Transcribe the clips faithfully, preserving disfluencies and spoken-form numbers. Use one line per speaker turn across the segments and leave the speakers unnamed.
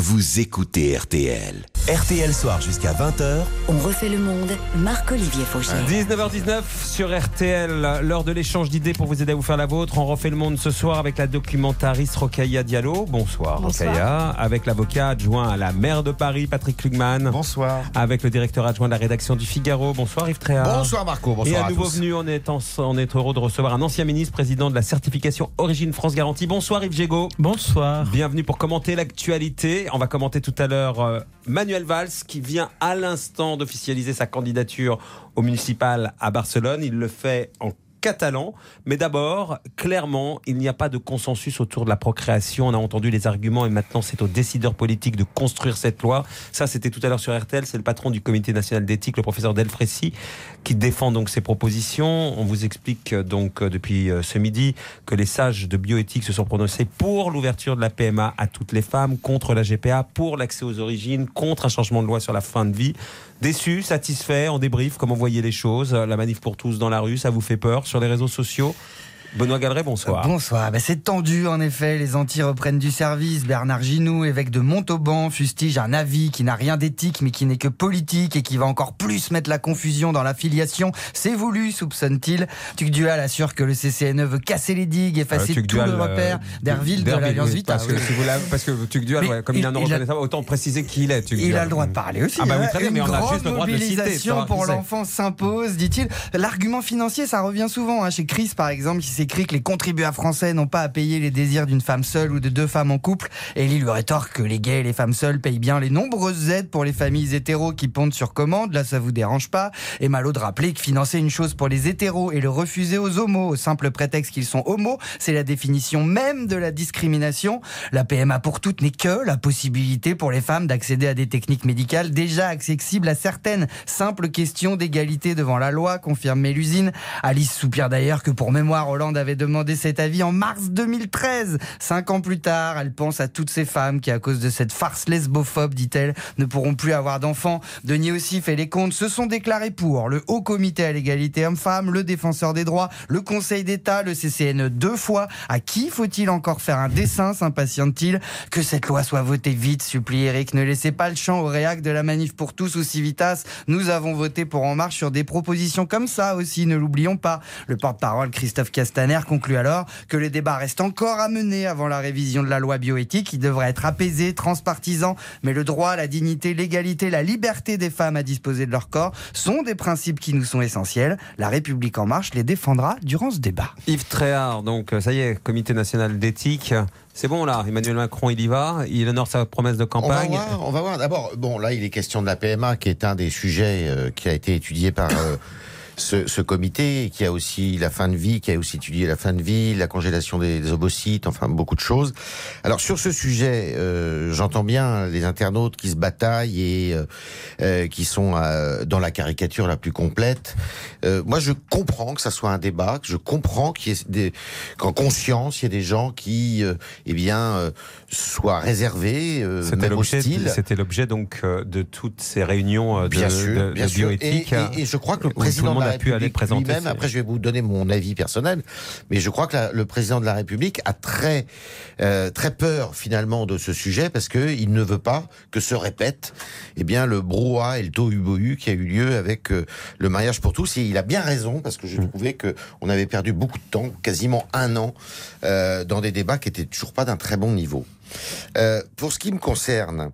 vous écoutez R T L. R T L Soir jusqu'à vingt heures.
On refait le monde, Marc-Olivier Fauché.
dix-neuf heures dix-neuf sur R T L, l'heure de l'échange d'idées pour vous aider à vous faire la vôtre. On refait le monde ce soir avec la documentariste Rokhaya Diallo. Bonsoir,
Bonsoir.
Rokhaya. Avec l'avocat adjoint à la maire de Paris, Patrick Klugman.
Bonsoir.
Avec le directeur adjoint de la rédaction du Figaro. Bonsoir Yves Tréhard.
Bonsoir Marco, bonsoir
Et
à
à nouveau
tous.
venu, on est, en, on est heureux de recevoir un ancien ministre, président de la certification Origine France Garantie. Bonsoir Yves Jégo.
Bonsoir.
Bienvenue pour commenter l'actualité. On va commenter tout à l'heure euh, Manuel Valls qui vient à l'instant d'officialiser sa candidature au municipal à Barcelone. Il le fait en catalan, mais d'abord, clairement, il n'y a pas de consensus autour de la procréation. On a entendu les arguments et maintenant c'est aux décideurs politiques de construire cette loi. Ça, c'était tout à l'heure sur R T L. C'est le patron du comité national d'éthique, le professeur Delfrécy, qui défend donc ces propositions. On vous explique donc depuis ce midi que les sages de bioéthique se sont prononcés pour l'ouverture de la P M A à toutes les femmes, contre la G P A, pour l'accès aux origines, contre un changement de loi sur la fin de vie. Déçu, satisfait, on débrief, comment vous voyez les choses. La manif pour tous dans la rue, ça vous fait peur sur les réseaux sociaux? Benoît Galeret, bonsoir.
Bonsoir. Ben c'est tendu en effet. Les antis reprennent du service. Bernard Ginoux, évêque de Montauban, fustige un avis qui n'a rien d'éthique mais qui n'est que politique et qui va encore plus mettre la confusion dans la filiation. C'est voulu, soupçonne-t-il. Tuc Dual assure que le C C N E veut casser les digues, effacer
euh,
tout le repère euh, d'Herville de l'Alliance
oui,
Vita.
Parce que, si vous l'avez, parce que Tuc Dual, ouais, comme il, il a un reconnaissable, autant préciser qui il est. Tuc
il
Dual.
a le droit de parler aussi.
Ah bah oui,
hein.
très bien,
Une
mais on a
grande
juste le droit de le citer.
mobilisation pour l'enfant s'impose, dit-il. L'argument financier, ça revient souvent. Hein. Chez Chris, par exemple, qui s'écrit que les contribuables français n'ont pas à payer les désirs d'une femme seule ou de deux femmes en couple. Et il lui rétorque que les gays et les femmes seules payent bien les nombreuses aides pour les familles hétéros qui pondent sur commande. Là, ça vous dérange pas. Et Malo de rappeler que financer une chose pour les hétéros et le refuser aux homos au simple prétexte qu'ils sont homos, c'est la définition même de la discrimination. La P M A pour toutes n'est que la possibilité pour les femmes d'accéder à des techniques médicales déjà accessibles à certaines. Simple question d'égalité devant la loi, confirme Mélusine. Alice soupire d'ailleurs que pour mémoire, Hollande avait demandé cette avis en mars deux mille treize. Cinq ans plus tard, elle pense à toutes ces femmes qui, à cause de cette farce lesbophobe, dit-elle, ne pourront plus avoir d'enfants. Denis aussi fait les comptes, se sont déclarés pour le Haut Comité à l'égalité homme-femme, le Défenseur des droits, le Conseil d'État, le C C N E deux fois. À qui faut-il encore faire un dessin, s'impatiente-t-il? Que cette loi soit votée vite, supplie Eric. Ne laissez pas le champ au réac de la manif pour tous ou Civitas. Nous avons voté pour En Marche sur des propositions comme ça aussi, ne l'oublions pas. Le porte-parole Christophe Castaner conclut alors que le débat reste encore à mener avant la révision de la loi bioéthique qui devrait être apaisé, transpartisan, mais le droit, la dignité, l'égalité, la liberté des femmes à disposer de leur corps sont des principes qui nous sont essentiels. La République En Marche les défendra durant ce débat.
Yves Tréhard, donc ça y est, comité national d'éthique. C'est bon là, Emmanuel Macron il y va, il honore sa promesse de campagne.
On va voir, on va voir. D'abord, bon là il est question de la P M A qui est un des sujets euh, qui a été étudié par... Euh, Ce, ce comité, qui a aussi la fin de vie, qui a aussi étudié la fin de vie, la congélation des, des ovocytes, enfin beaucoup de choses. Alors sur ce sujet, euh, j'entends bien les internautes qui se bataillent et euh, euh, qui sont euh, dans la caricature la plus complète. Euh, moi, je comprends que ça soit un débat, que je comprends qu'il y ait des, qu'en conscience, il y ait des gens qui, euh, eh bien, euh, soient réservés, euh,
c'était
même
l'objet,
hostiles.
C'était l'objet donc euh, de toutes ces réunions euh, de,
bien sûr,
de,
bien
de
sûr.
bioéthique.
Et, et, et je crois que le
où
président
tout le monde
de la
a pu aller
République
présenter
lui-même,
ses...
après je vais vous donner mon avis personnel, mais je crois que la, le président de la République a très euh, très peur finalement de ce sujet parce que il ne veut pas que se répète eh bien le brouhaha et le tohu-bohu qui a eu lieu avec euh, le mariage pour tous. Et il a bien raison parce que je mmh. trouvais que on avait perdu beaucoup de temps, quasiment un an, euh, dans des débats qui étaient toujours pas d'un très bon niveau. Euh, pour ce qui me concerne,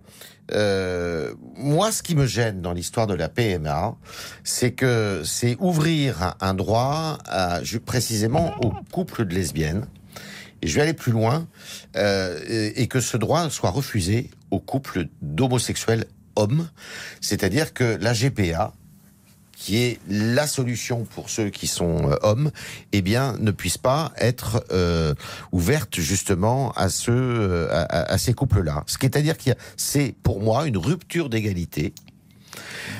Euh, moi, ce qui me gêne dans l'histoire de la P M A, c'est que c'est ouvrir un, un droit à, précisément aux couples de lesbiennes. Et je vais aller plus loin, euh, et, et que ce droit soit refusé aux couples d'homosexuels hommes. C'est-à-dire que la G P A, qui est la solution pour ceux qui sont euh, hommes, eh bien, ne puisse pas être euh, ouverte justement à ceux, euh, à, à ces couples-là. Ce qui est à dire qu'il y a, c'est pour moi une rupture d'égalité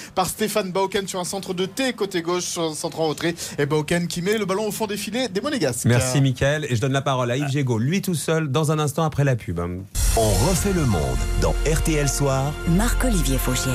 par Stéphane Bauken sur un centre de T côté gauche, sur un centre en retrait. Et Bauken qui met le ballon au fond des filets des Monégasques.
Merci Mickaël. Et je donne la parole à Yves Gégaud, lui tout seul, dans un instant après la pub.
On refait le monde dans R T L Soir.
Marc-Olivier Faugiel.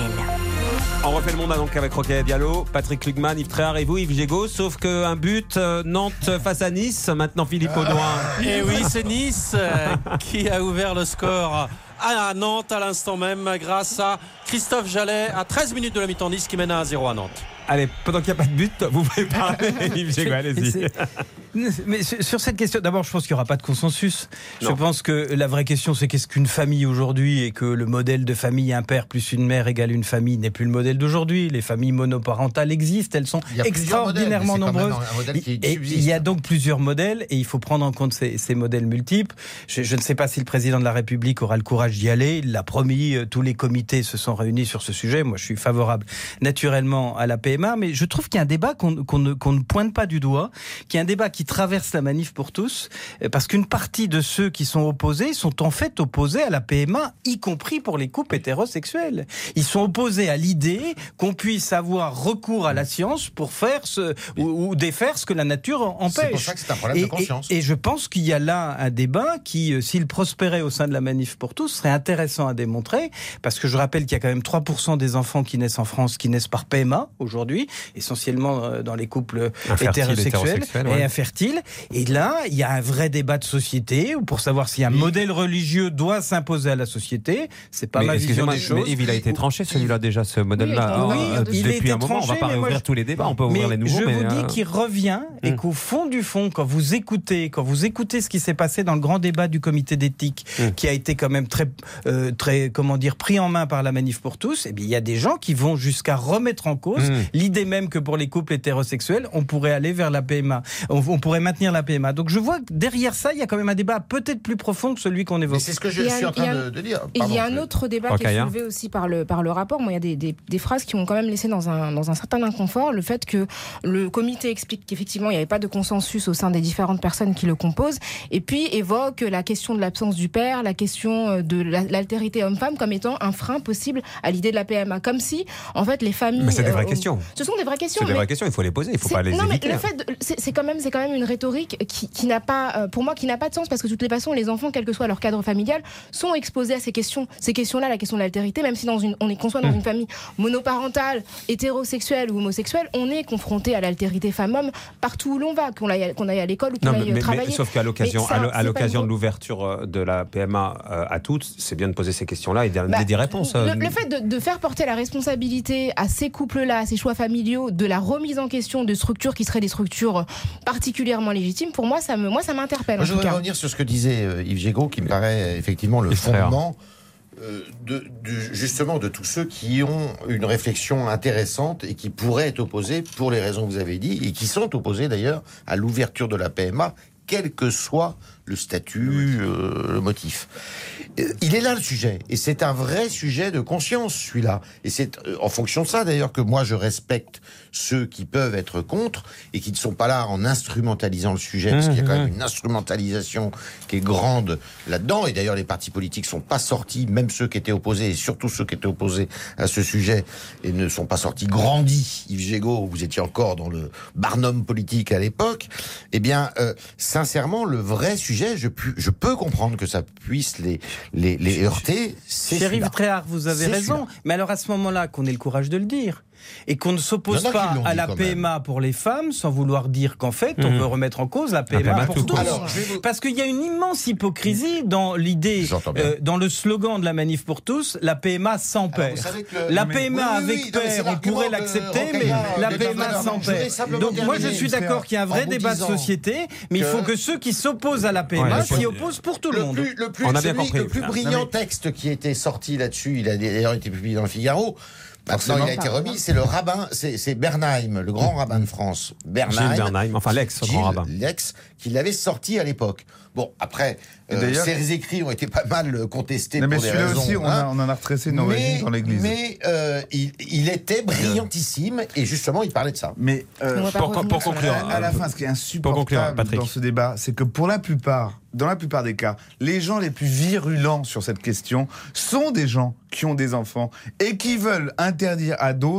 On refait le monde donc avec Rokhaya Diallo, Patrick Lugman, Yves Tréhard et vous, Yves Gégaud. Sauf qu'un but, euh, Nantes face à Nice. Maintenant, Philippe Audouin.
Et oui, c'est Nice euh, qui a ouvert le score à Nantes à l'instant même grâce à Christophe Jallet à treize minutes de la mi-temps. Nice qui mène à un zéro à Nantes.
Allez, pendant qu'il n'y a pas de but, vous pouvez parler, Yves Gégaud, allez-y.
Mais sur cette question, d'abord, je pense qu'il n'y aura pas de consensus.
Non.
Je pense que la vraie question, c'est qu'est-ce qu'une famille aujourd'hui, et que le modèle de famille, un père plus une mère égale une famille, n'est plus le modèle d'aujourd'hui. Les familles monoparentales existent, elles sont extraordinairement nombreuses. Et il y a donc plusieurs modèles, et il faut prendre en compte ces, ces modèles multiples. Je, je ne sais pas si le président de la République aura le courage d'y aller. Il l'a promis, tous les comités se sont réunis sur ce sujet. Moi, je suis favorable naturellement à la P M A, mais je trouve qu'il y a un débat qu'on, qu'on, ne, qu'on ne pointe pas du doigt, qui est un débat qui traverse la manif pour tous, parce qu'une partie de ceux qui sont opposés sont en fait opposés à la P M A, y compris pour les couples hétérosexuels. Ils sont opposés à l'idée qu'on puisse avoir recours à la science pour faire ce, ou, ou défaire ce que la nature empêche. C'est pour
ça que c'est un problème
et,
de conscience.
Et, et je pense qu'il y a là un débat qui, s'il prospérait au sein de la manif pour tous, serait intéressant à démontrer, parce que je rappelle qu'il y a quand même trois pour cent des enfants qui naissent en France qui naissent par P M A aujourd'hui, essentiellement dans les couples
Infertile,
hétérosexuels,
hétérosexuel,
et
ouais.
infertiles. Et là, il y a un vrai débat de société pour savoir si un oui. modèle religieux doit s'imposer à la société. C'est pas
mais
ma vision des choses.
Mais Yves, il a été tranché celui-là déjà, ce modèle-là.
Oui,
euh,
il
depuis un moment,
tranché,
on va pas réouvrir je... tous les débats, on peut ouvrir
mais
les nouveaux.
Je
mais
vous
euh...
dis qu'il revient et hum. qu'au fond du fond, quand vous écoutez, quand vous écoutez ce qui s'est passé dans le grand débat du comité d'éthique, hum. qui a été quand même très, euh, très, comment dire, pris en main par la manif pour tous, et bien il y a des gens qui vont jusqu'à remettre en cause hum. l'idée même que pour les couples hétérosexuels, on pourrait aller vers la P M A, on, on pourrait maintenir la P M A. Donc je vois que derrière ça, il y a quand même un débat peut-être plus profond que celui qu'on évoque.
Mais c'est ce que je suis en train de, de dire.
Et il y a un autre débat okay, qui est soulevé aussi par le, par le rapport. Moi, il y a des, des, des phrases qui ont quand même laissé dans un, dans un certain inconfort. Le fait que le comité explique qu'effectivement, il n'y avait pas de consensus au sein des différentes personnes qui le composent. Et puis évoque la question de l'absence du père, la question de l'altérité homme-femme comme étant un frein possible à l'idée de la P M A. Comme si, en fait, les familles...
Mais c'est des vraies
euh,
questions.
Ce sont des vraies questions.
C'est des vraies questions, il faut les poser, il ne faut pas les
non,
éviter.
Mais le fait de, c'est, c'est, quand même, c'est quand même une rhétorique qui, qui n'a pas, euh, pour moi, qui n'a pas de sens, parce que de toutes les façons, les enfants, quel que soit leur cadre familial, sont exposés à ces questions. Ces questions-là, la question de l'altérité, même si dans une, on est qu'on soit dans mmh. une famille monoparentale, hétérosexuelle ou homosexuelle, on est confronté à l'altérité femme-homme partout où l'on va, qu'on aille, qu'on aille à l'école ou qu'on non, aille mais, travailler.
Mais, sauf qu'à l'occasion,
ça,
à, à l'occasion
de
l'ouverture de la P M A euh, à toutes, c'est bien de poser ces questions-là et d'amener bah, des réponses.
Le, le fait de, de faire porter la responsabilité à ces couples-là, à ces choix familiaux, de la remise en question de structures qui seraient des structures particulièrement légitimes, pour moi, ça me, moi, ça m'interpelle.
Moi, je voudrais revenir sur ce que disait euh, Yves Gégaud, qui me paraît effectivement le fondement euh, de, de, justement de tous ceux qui ont une réflexion intéressante et qui pourraient être opposés pour les raisons que vous avez dit, et qui sont opposés d'ailleurs à l'ouverture de la P M A, quel que soit le statut, euh, le motif. Il est là le sujet, et c'est un vrai sujet de conscience, celui-là. Et c'est en fonction de ça, d'ailleurs, que moi je respecte ceux qui peuvent être contre, et qui ne sont pas là en instrumentalisant le sujet, parce qu'il y a quand même une instrumentalisation qui est grande là-dedans, et d'ailleurs les partis politiques ne sont pas sortis, même ceux qui étaient opposés, et surtout ceux qui étaient opposés à ce sujet, et ne sont pas sortis grandis. Yves Gégaud, vous étiez encore dans le barnum politique à l'époque. Eh bien, euh, sincèrement, le vrai sujet, Je, pu, je peux comprendre que ça puisse les, les, les heurter.
Cher Yves Tréhard, vous avez
c'est
raison.
celui-là.
Mais alors à ce moment-là, qu'on ait le courage de le dire. Et qu'on ne s'oppose pas à la P M A pour les femmes, sans vouloir dire qu'en fait, mmh. on veut remettre en cause la P M A pour tous. Alors, vous... Parce qu'il y a une immense hypocrisie dans l'idée, euh, dans le slogan de la manif pour tous, la P M A sans père. Le... La mais, P M A oui, avec oui, père, on pourrait l'accepter, mais la P M A sans père. Donc moi, je suis d'accord qu'il y a un vrai débat de société, mais il faut que ceux qui s'opposent à la P M A s'y opposent pour tout le monde.
On a bien compris. Le plus brillant texte qui était sorti là-dessus, il a d'ailleurs été publié dans le Figaro. Maintenant, il a été remis, c'est le rabbin, c'est, c'est Bernheim, le grand rabbin de France. Bernheim.
Gilles Bernheim, enfin l'ex-grand rabbin.
L'ex, qui l'avait sorti à l'époque. Bon, après, euh, ses écrits ont été pas mal contestés
non,
pour
mais
des raisons.
Aussi, on,
hein.
a, on en a retracé une origine dans l'Église.
Mais euh, il, il était brillantissime, et justement, il parlait de ça.
Mais euh,
pour, pour, pour conclure,
à, à la fin, ce qui est insupportable conclure, dans ce débat, c'est que pour la plupart, dans la plupart des cas, les gens les plus virulents sur cette question sont des gens qui ont des enfants et qui veulent interdire à d'autres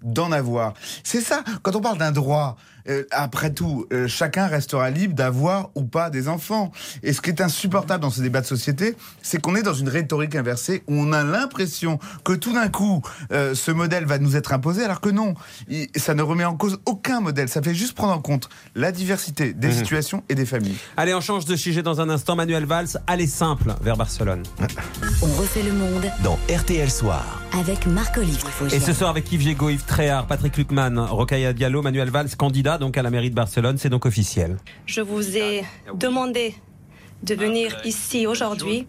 d'en avoir. C'est ça, quand on parle d'un droit, euh, après tout, euh, chacun restera libre d'avoir ou pas des enfants. Et ce qui est insupportable dans ce débat de société, c'est qu'on est dans une rhétorique inversée où on a l'impression que tout d'un coup, euh, ce modèle va nous être imposé, alors que non. Il, ça ne remet en cause aucun modèle. Ça fait juste prendre en compte la diversité des mmh. situations et des familles.
Allez, on change de sujet dans un instant. Manuel Valls, allez simple vers Barcelone.
On refait le monde
dans R T L Soir.
Avec Marc-Olivier Fogiel.
Et ce soir avec Yves Gégaud, Yves Tréhard, Patrick Lucman, Rokhaya Diallo, Manuel Valls, candidat donc à la mairie de Barcelone. C'est donc officiel.
Je vous ai demandé de venir ici aujourd'hui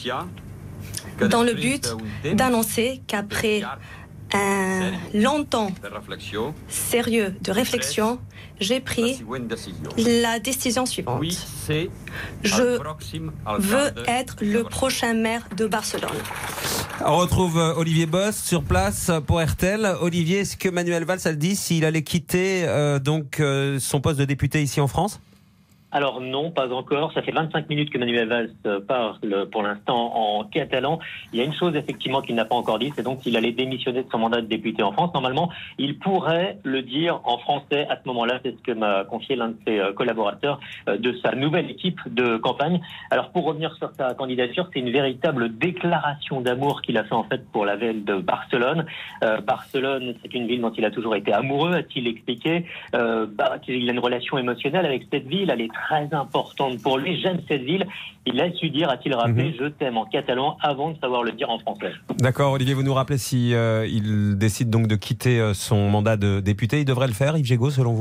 dans le but d'annoncer qu'après un long temps sérieux de réflexion, j'ai pris la décision suivante. Je veux être le prochain maire de Barcelone.
On retrouve Olivier Boss sur place pour R T L. Olivier, est-ce que Manuel Valls a dit s'il allait quitter euh, donc euh, son poste de député ici en France ?
Alors non, pas encore. Ça fait vingt-cinq minutes que Manuel Valls parle pour l'instant en catalan. Il y a une chose effectivement qu'il n'a pas encore dit, c'est donc qu'il allait démissionner de son mandat de député en France. Normalement, il pourrait le dire en français à ce moment-là. C'est ce que m'a confié l'un de ses collaborateurs de sa nouvelle équipe de campagne. Alors pour revenir sur sa candidature, c'est une véritable déclaration d'amour qu'il a fait en fait pour la ville de Barcelone. Euh, Barcelone, c'est une ville dont il a toujours été amoureux, a-t-il expliqué. Euh, bah, il a une relation émotionnelle avec cette ville. Elle est très importante pour lui, j'aime cette ville. Il a su dire, a-t-il rappelé, mmh. je t'aime en catalan avant de savoir le dire en français.
D'accord, Olivier, vous nous rappelez si euh, il décide donc de quitter euh, son mandat de député, il devrait le faire, Yves Gégaud, selon vous ?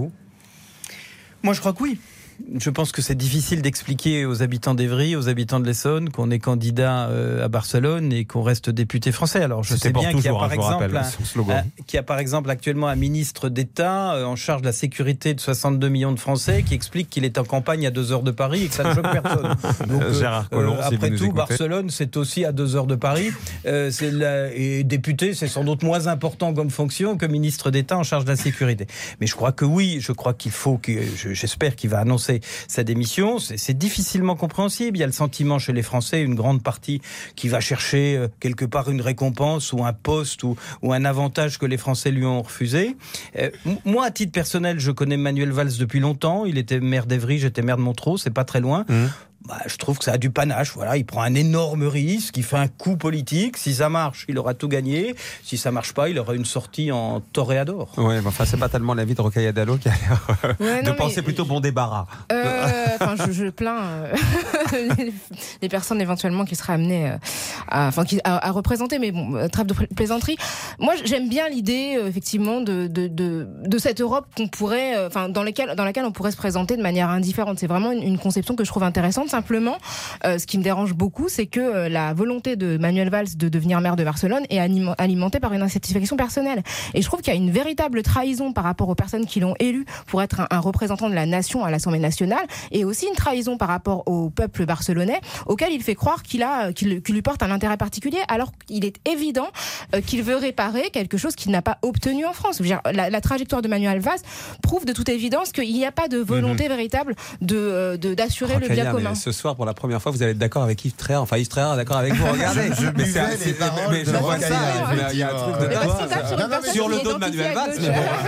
Moi, je crois que oui. Je pense que c'est difficile d'expliquer aux habitants d'Évry, aux habitants de l'Essonne, qu'on est candidat euh, à Barcelone et qu'on reste député français. Alors je C'était sais bien qu'il y a par exemple, rappelle, un, un, qu'il y a par exemple actuellement un ministre d'État euh, en charge de la sécurité de soixante-deux millions de Français qui explique qu'il est en campagne à deux heures de Paris et que ça ne choque personne. Donc, euh,
Gérard Collomb, euh,
après
si
tout, Barcelone, c'est aussi à deux heures de Paris. Euh, c'est la, et député, c'est sans doute moins important comme fonction que ministre d'État en charge de la sécurité. Mais je crois que oui, je crois qu'il faut, que, j'espère qu'il va annoncer sa démission. C'est, c'est difficilement compréhensible. Il y a le sentiment chez les Français, une grande partie qui va chercher euh, quelque part une récompense ou un poste ou, ou un avantage que les Français lui ont refusé. Euh, moi, à titre personnel, je connais Manuel Valls depuis longtemps. Il était maire d'Évry, j'étais maire de Montreux, c'est pas très loin. Mmh. Bah, je trouve que ça a du panache. Voilà, il prend un énorme risque, il fait un coup politique. Si ça marche, il aura tout gagné. Si ça marche pas, il aura une sortie en toréador.
Oui, mais enfin, c'est pas tellement l'avis de Rokhaya Diallo qui a l'air euh, ouais, de non, penser plutôt bon débarras.
Euh, enfin, je, je plains euh, les, les personnes éventuellement qui seraient amenées à, enfin, qui, à, à représenter. Mais bon, trêve de plaisanterie. Moi, j'aime bien l'idée, euh, effectivement, de, de, de, de cette Europe qu'on pourrait, enfin, dans laquelle, dans laquelle on pourrait se présenter de manière indifférente. C'est vraiment une, une conception que je trouve intéressante. Simplement, euh, ce qui me dérange beaucoup, c'est que euh, la volonté de Manuel Valls de devenir maire de Barcelone est anim- alimentée par une insatisfaction personnelle. Et je trouve qu'il y a une véritable trahison par rapport aux personnes qui l'ont élu pour être un, un représentant de la nation à l'Assemblée nationale, et aussi une trahison par rapport au peuple barcelonais, auquel il fait croire qu'il a, qu'il, qu'il lui porte un intérêt particulier, alors qu'il est évident euh, qu'il veut réparer quelque chose qu'il n'a pas obtenu en France. Je veux dire, la, la trajectoire de Manuel Valls prouve de toute évidence qu'il n'y a pas de volonté mmh. véritable de, de, d'assurer oh, le bien commun.
Ce soir, pour la première fois, vous allez être d'accord avec Yves Tréhard. Enfin, Yves Tréhard est d'accord avec vous. Regardez,
je, je
mais c'est,
c'est,
c'est, mais, mais je vois ça. Il y a un truc de
dingue
sur le dos de Manuel Valls.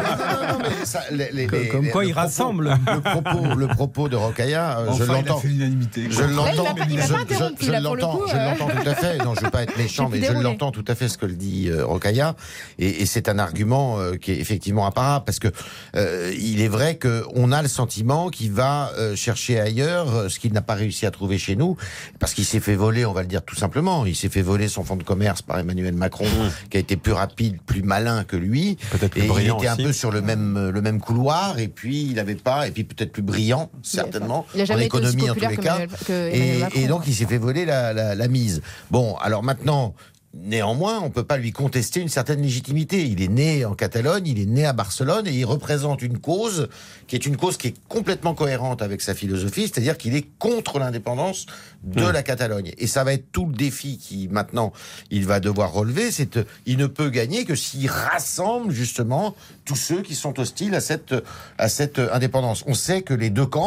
Comme quoi, il rassemble.
Le propos, le propos de Rokhaya,
enfin,
je l'entends.
Je
l'entends.
Je
l'entends. Je l'entends tout à fait. Non, je veux pas être méchant, mais je l'entends tout à fait ce que le dit Rokhaya. Et, et c'est un argument euh, qui est effectivement imparable, parce que euh, il est vrai qu'on a le sentiment qu'il va euh, chercher ailleurs ce qu'il n'a pas réussi à trouver chez nous, parce qu'il s'est fait voler, on va le dire tout simplement, il s'est fait voler son fonds de commerce par Emmanuel Macron, mmh. qui a été plus rapide, plus malin que lui,
peut-être plus
et il était
aussi.
un peu sur le même le même couloir, et puis il n'avait pas, et puis peut-être plus brillant, certainement,
il a jamais
en économie en tous les cas,
Manuel, que
et,
Macron,
et donc il s'est fait voler la, la, la mise. Bon, alors maintenant. Néanmoins, on ne peut pas lui contester une certaine légitimité. Il est né en Catalogne, il est né à Barcelone, et il représente une cause qui est une cause qui est complètement cohérente avec sa philosophie, c'est-à-dire qu'il est contre l'indépendance de mmh. la Catalogne. Et ça va être tout le défi qui, maintenant, il va devoir relever, c'est qu'il ne peut gagner que s'il rassemble, justement, tous ceux qui sont hostiles à cette, à cette indépendance. On sait que les deux camps,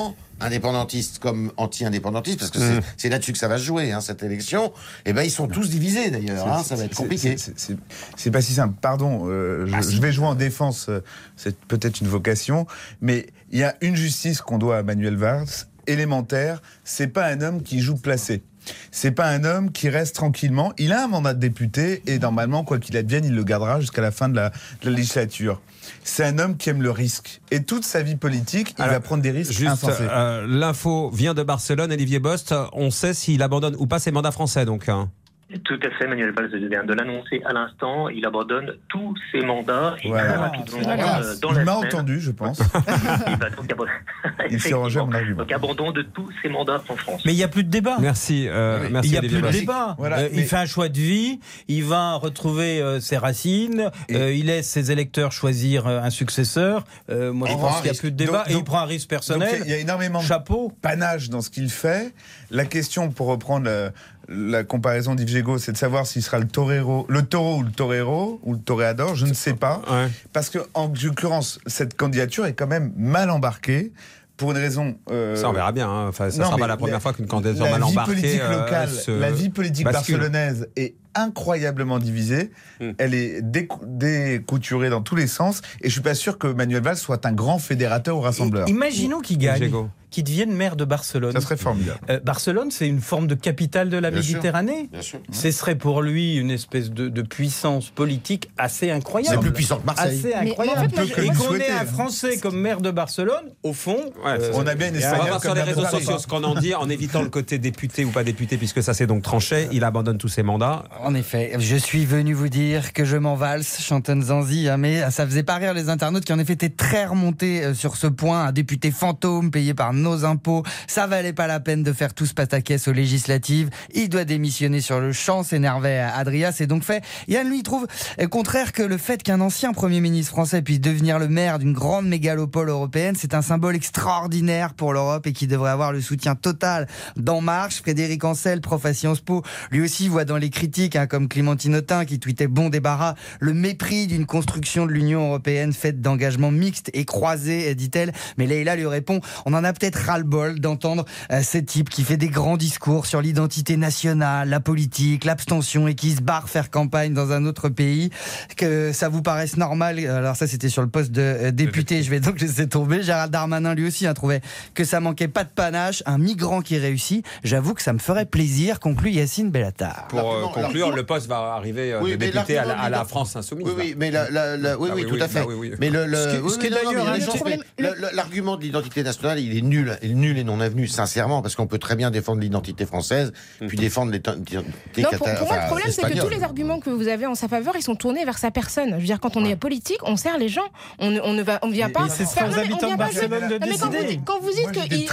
indépendantistes comme anti-indépendantistes, parce que c'est, mmh. c'est là-dessus que ça va se jouer, hein, cette élection, et ben ils sont tous divisés d'ailleurs, hein, ça va être compliqué.
C'est, c'est, c'est, c'est pas si simple, pardon, euh, je, ah, si. je vais jouer en défense, c'est peut-être une vocation, mais il y a une justice qu'on doit à Manuel Valls, élémentaire, c'est pas un homme qui joue placé. C'est pas un homme qui reste tranquillement. Il a un mandat de député et normalement, quoi qu'il advienne, il le gardera jusqu'à la fin de la, de la législature. C'est un homme qui aime le risque. Et toute sa vie politique, il Alors, va prendre des risques
juste,
insensés.
Euh, l'info vient de Barcelone. Olivier Bost, on sait s'il abandonne ou pas ses mandats français, donc. Hein.
Tout à fait, Manuel Valls vient de l'annoncer à l'instant. Il abandonne tous ses mandats. Et
voilà.
rapidement,
voilà.
euh, dans
il
la
m'a
semaine,
entendu, je pense.
il va donc abandonner.
Il s'est rangé à mon argument.
Donc abandon de tous ses mandats en France.
Mais il n'y a plus de débat.
Merci. Euh, merci
il n'y a
Olivier
plus
Bost.
de débat.
Voilà,
euh,
mais...
Il fait un choix de vie. Il va retrouver euh, ses racines. Et... Euh, il laisse ses électeurs choisir euh, un successeur. Euh, moi, je pense qu'il n'y a plus de débat. Donc, et donc, il prend un risque personnel.
Il y a énormément
Chapeau.
de panache dans ce qu'il fait. La question, pour reprendre la, la comparaison d'Yves Gégaud, c'est de savoir s'il sera le torero, le taureau ou le torero, ou le toréador, je ne sais pas. Ouais. Parce que, en l'occurrence, cette candidature est quand même mal embarquée. Pour une raison. Euh...
Ça, on verra bien. Hein. Enfin, ça ne sera pas la première
la,
fois qu'une candidature mal embarquée.
La vie politique locale,
euh, se...
la vie politique
bascule.
barcelonaise est incroyablement divisée. Mm. Elle est décou- découturée dans tous les sens. Et je suis pas sûr que Manuel Valls soit un grand fédérateur ou rassembleur.
Et, imaginons qu'il gagne, qu'il devienne maire de Barcelone.
Ça serait formidable.
Euh, Barcelone, c'est une forme de capitale de la bien Méditerranée.
Sûr, bien sûr.
Ce serait pour lui une espèce de, de puissance politique assez incroyable.
C'est plus puissant que Marseille.
Assez incroyable.
Mais, en fait,
et qu'on ait un Français comme maire de Barcelone, au fond,
ouais,
euh, on a bien une
Espagnole. On va voir sur les réseaux sociaux ce qu'on en dit, en évitant le côté député ou pas député, puisque ça c'est donc tranché. Il abandonne tous ses mandats.
En effet, je suis venu vous dire que je m'en valse, chantonne Zanzi, hein, mais ça faisait pas rire les internautes qui en effet étaient très remontés sur ce point. Un député fantôme payé par nos impôts, ça valait pas la peine de faire tout ce pataquès aux législatives. Il doit démissionner sur le champ, s'énervait Adria, c'est donc fait. Yann, lui, trouve contraire que le fait qu'un ancien Premier ministre français puisse devenir le maire d'une grande mégalopole européenne, c'est un symbole extraordinaire pour l'Europe et qui devrait avoir le soutien total d'En Marche. Frédéric Ancel, prof à Sciences Po, lui aussi voit dans les critiques, hein, comme Clémentine Autain qui tweetait bon débarras, le mépris d'une construction de l'Union européenne faite d'engagements mixtes et croisés, dit-elle. Mais Leïla lui répond, on en a peut-être ras-le-bol d'entendre euh, ce type qui fait des grands discours sur l'identité nationale, la politique, l'abstention et qui se barre faire campagne dans un autre pays, que ça vous paraisse normal. Alors ça, c'était sur le poste de euh, député, je vais donc laisser tomber. Gérald Darmanin, lui aussi, a trouvé que ça manquait pas de panache, un migrant qui réussit. J'avoue que ça me ferait plaisir, conclut Yacine Bellatar.
Pour euh, conclure, le poste va arriver euh,
oui,
de député à la, à la France Insoumise.
Oui, oui, mais la, la, la, oui, ah, oui, oui, tout oui, à fait. Bah, oui, oui. Mais le, le, ce qui, oui, ce qui oui, est d'ailleurs, non, non, le, l'argument de l'identité nationale, il est nul, il est nul et non avenu, sincèrement, parce qu'on peut très bien défendre l'identité française, mmh. puis défendre l'identité
non, pour, pour moi, le problème, c'est que tous les arguments que vous avez en sa faveur, ils sont tournés vers sa personne. Je veux dire, quand on ouais. est politique, on sert les gens. On, on ne va, on vient pas.
C'est aux habitants de Barcelone de décider.
Quand vous dites qu'il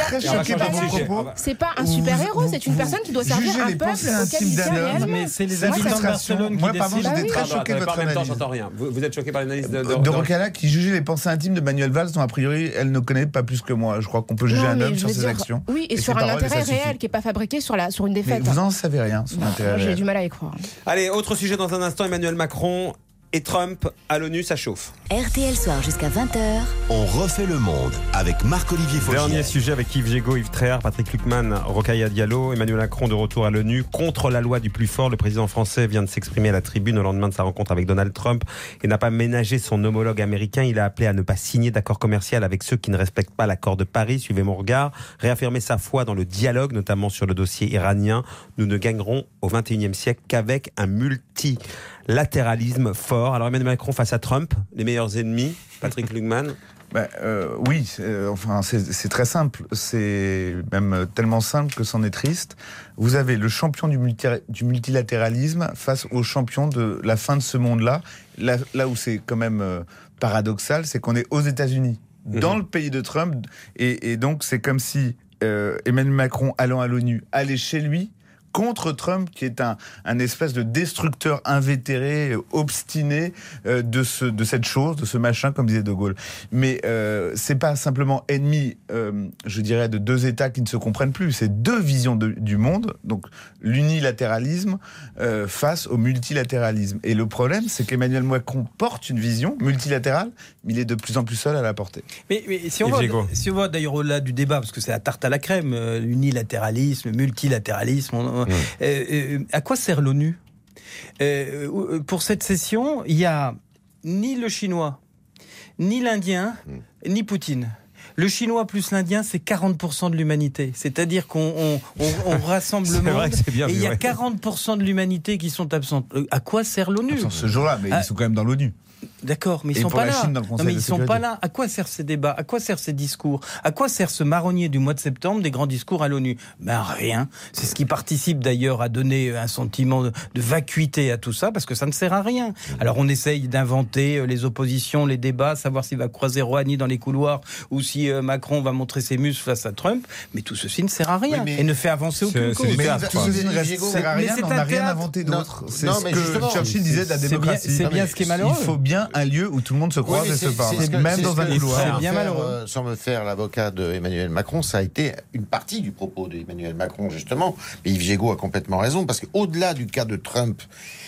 a, c'est pas un super héros, c'est une personne qui doit servir un peuple auquel il tient réellement.
Mais c'est les habitants de Barcelone qui décident.
Moi, j'étais très choqué de votre analyse.
J'entends rien. Vous êtes choqué par l'analyse de
de Rocala qui jugeait les pensées intimes de Manuel Valls, dont a priori elle ne connaît pas plus que moi. Je crois qu'on peut juger un homme sur ses actions.
Oui, et sur un intérêt réel qui n'est pas fabriqué sur la sur une défaite.
Vous n'en savez rien sur l'intérêt réel.
J'ai du mal à y croire.
Allez, autre sujet dans un instant. Emmanuel Macron et Trump à l'ONU, ça chauffe.
R T L Soir jusqu'à vingt heures.
On refait le monde avec Marc-Olivier Fogiel.
Dernier sujet avec Yves Gégaud, Yves Tréhard, Patrick Luckmann, Rokhaya Diallo. Emmanuel Macron de retour à l'ONU contre la loi du plus fort. Le président français vient de s'exprimer à la tribune au lendemain de sa rencontre avec Donald Trump et n'a pas ménagé son homologue américain. Il a appelé à ne pas signer d'accord commercial avec ceux qui ne respectent pas l'accord de Paris. Suivez mon regard. Réaffirmer sa foi dans le dialogue, notamment sur le dossier iranien. Nous ne gagnerons au vingt et unième siècle qu'avec un multilatéralisme fort. Alors Emmanuel Macron face à Trump, les meilleurs ennemis. Patrick Luckmann.
Ben, euh, oui, c'est, enfin c'est, c'est très simple. C'est même tellement simple que c'en est triste. Vous avez le champion du, multi, du multilatéralisme face au champion de la fin de ce monde-là. Là, là où c'est quand même euh, paradoxal, c'est qu'on est aux États-Unis, mmh. dans le pays de Trump, et, et donc c'est comme si euh, Emmanuel Macron allant à l'ONU allait chez lui contre Trump, qui est un, un espèce de destructeur invétéré, obstiné euh, de, ce, de cette chose, de ce machin, comme disait De Gaulle. Mais euh, c'est pas simplement ennemi, euh, je dirais, de deux États qui ne se comprennent plus. C'est deux visions de, du monde, donc l'unilatéralisme euh, face au multilatéralisme. Et le problème, c'est qu'Emmanuel Macron porte une vision multilatérale, mais il est de plus en plus seul à la porter.
Mais, mais si on va, si on va d'ailleurs au-delà du débat, parce que c'est la tarte à la crème, euh, l'unilatéralisme, le multilatéralisme, on, mmh. euh, euh, à quoi sert l'ONU ? euh, Pour cette session, il n'y a ni le chinois, ni l'indien, mmh. ni Poutine. Le chinois plus l'indien, c'est quarante pour cent de l'humanité. C'est-à-dire qu'on on, on, on rassemble le monde et il y a quarante pour cent de l'humanité qui sont absentes. À quoi sert l'ONU ?
Attends, ce jour-là, mais ah, ils sont quand même dans l'ONU.
D'accord, mais ils
et
sont pas là.
Chine,
non, mais ils sont pas là. À quoi servent ces débats ? À quoi servent ces discours ? À quoi sert ce marronnier du mois de septembre des grands discours à l'ONU ? Ben rien. C'est ce qui participe d'ailleurs à donner un sentiment de, de vacuité à tout ça, parce que ça ne sert à rien. Alors on essaye d'inventer les oppositions, les débats, savoir s'il va croiser Rouhani dans les couloirs ou si euh, Macron va montrer ses muscles face à Trump. Mais tout ceci ne sert à rien oui, et ne fait avancer aucune cause.
Mais tout ceci ne sert à rien. On n'a rien inventé d'autre. C'est ce que Churchill disait de la démocratie.
C'est bien ce qui est malheureux.
Il faut bien un lieu où tout le monde se croise oui, et se parle, même dans un couloir.
C'est bien malheureux. Euh, sans me faire l'avocat d'Emmanuel Macron, ça a été une partie du propos d'Emmanuel Macron, justement. Mais Yves Gégaud a complètement raison, parce qu'au-delà du cas de Trump,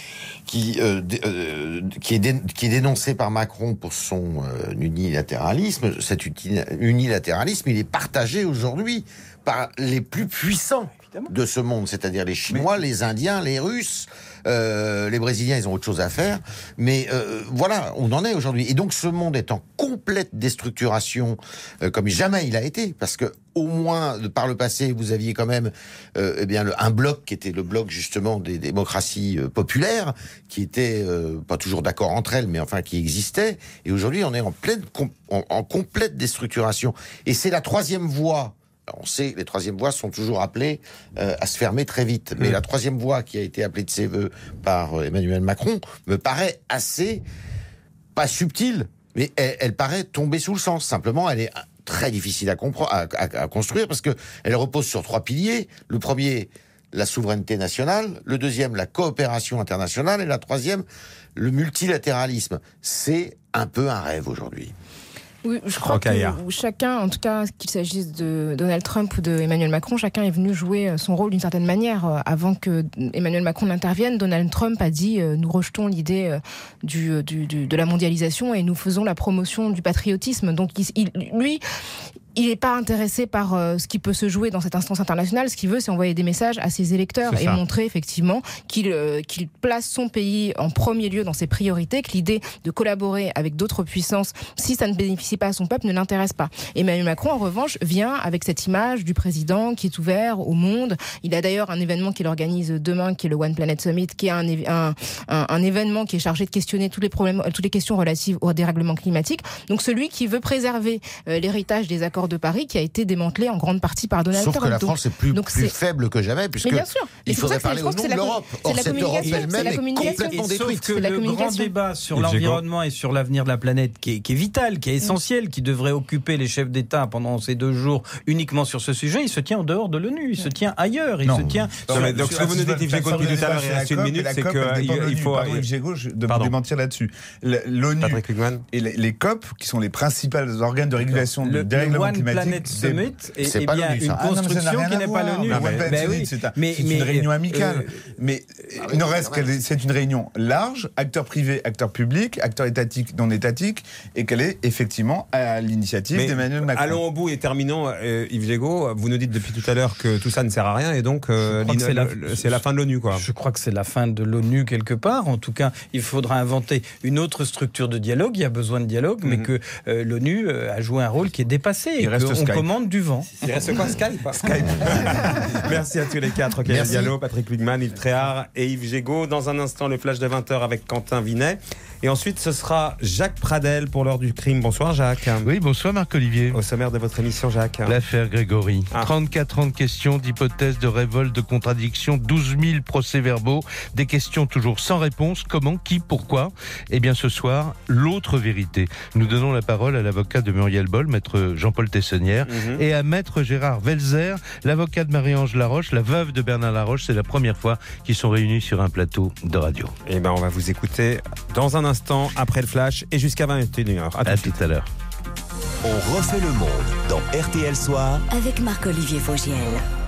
qui, euh, euh, qui, est dé, qui est dénoncé par Macron pour son euh, unilatéralisme, cet unilatéralisme, il est partagé aujourd'hui par les plus puissants de ce monde, c'est-à-dire les Chinois, mais... les Indiens, les Russes, euh, les Brésiliens, ils ont autre chose à faire. Mais euh, voilà, on en est aujourd'hui. Et donc ce monde est en complète déstructuration, euh, comme jamais il a été, parce que au moins par le passé, vous aviez quand même euh, eh bien le, un bloc qui était le bloc justement des démocraties euh, populaires, qui était euh, pas toujours d'accord entre elles, mais enfin qui existait. Et aujourd'hui, on est en pleine, en, en complète déstructuration. Et c'est la troisième voie. On sait que les troisièmes voies sont toujours appelées euh, à se fermer très vite. Mais mmh. la troisième voie qui a été appelée de ses voeux par euh, Emmanuel Macron me paraît assez, pas subtile, mais elle, elle paraît tomber sous le sens. Simplement, elle est très difficile à, compre- à, à, à construire parce qu'elle repose sur trois piliers. Le premier, la souveraineté nationale. Le deuxième, la coopération internationale. Et la troisième, le multilatéralisme. C'est un peu un rêve aujourd'hui.
Oui, je crois que chacun, en tout cas, qu'il s'agisse de Donald Trump ou de Emmanuel Macron, chacun est venu jouer son rôle d'une certaine manière. Avant que Emmanuel Macron n'intervienne, Donald Trump a dit euh, nous rejetons l'idée du, du, du, de la mondialisation et nous faisons la promotion du patriotisme. Donc, il, il, lui, il n'est pas intéressé par euh, ce qui peut se jouer dans cette instance internationale. Ce qu'il veut, c'est envoyer des messages à ses électeurs et montrer effectivement qu'il, euh, qu'il place son pays en premier lieu dans ses priorités, que l'idée de collaborer avec d'autres puissances, si ça ne bénéficie pas à son peuple, ne l'intéresse pas. Emmanuel Macron, en revanche, vient avec cette image du président qui est ouvert au monde. Il a d'ailleurs un événement qu'il organise demain, qui est le One Planet Summit, qui est un, un, un, un événement qui est chargé de questionner tous les problèmes, toutes les questions relatives au dérèglement climatique. Donc celui qui veut préserver euh, l'héritage des accords de Paris, qui a été démantelé en grande partie par Donald Trump.
Sauf que la France donc, est plus, donc plus c'est... faible que jamais, puisque
mais bien sûr.
il faudrait parler au nom de l'Europe. Or, cette Europe elle-même est complètement détruite.
Sauf que le grand débat sur l'environnement et sur l'avenir de la planète, qui est, qui est vital, qui est essentiel, qui devrait occuper les chefs d'État pendant ces deux jours uniquement sur ce sujet, il se tient en dehors de l'ONU, il se tient ailleurs, il
non.
se tient...
Non, sur, mais donc, ce que vous nous dites, Yves Gégaud, depuis tout à l'heure, il reste une minute, c'est qu'il faut...
Pardon, Yves Gégaud, de me démentir là-dessus. L'ONU et les C O P, qui sont les principaux organes de régulation du dérèglement climatique,
et c'est pas bien une construction qui n'est pas l'ONU.
C'est une réunion amicale. Mais il n'en reste que c'est une réunion large, acteurs privés, acteurs publics, acteurs étatiques, non étatiques, et qu'elle est effectivement à l'initiative mais d'Emmanuel Macron.
Allons au bout et terminons, euh, Yves Gégaud. Vous nous dites depuis tout à l'heure que tout ça ne sert à rien et donc euh, c'est, la, c'est la fin de l'ONU, quoi.
Je crois que c'est la fin de l'ONU quelque part. En tout cas, il faudra inventer une autre structure de dialogue. Il y a besoin de dialogue, mm-hmm. mais que euh, l'ONU a joué un rôle qui est dépassé. Il et reste on commande du vent.
Il reste quoi, Skype
Skype.
Merci à tous les quatre. Gaël Diallo, Patrick Lugman, Yves Tréhard et Yves Gégaud. Dans un instant, le flash de vingt heures avec Quentin Vinet. Et ensuite, ce sera Jacques Pradel pour l'heure du crime. Bonsoir Jacques.
Oui, bonsoir Marc-Olivier.
Au sommaire de votre émission, Jacques.
L'affaire Grégory.
Ah.
trente-quatre ans de questions, d'hypothèses, de révolte, de contradictions, douze mille procès-verbaux, des questions toujours sans réponse. Comment, qui, pourquoi ? Eh bien ce soir, l'autre vérité. Nous donnons la parole à l'avocat de Muriel Boll, maître Jean-Paul Tessonnière,
Mhm.
et à maître Gérard Welzer, l'avocat de Marie-Ange Laroche, la veuve de Bernard Laroche. C'est la première fois qu'ils sont réunis sur un plateau de radio.
Eh ben, on va vous écouter dans un instant, après le flash, et jusqu'à vingt et une heures. À,
à tout à l'heure.
On refait le monde dans R T L Soir
avec Marc-Olivier Fogiel.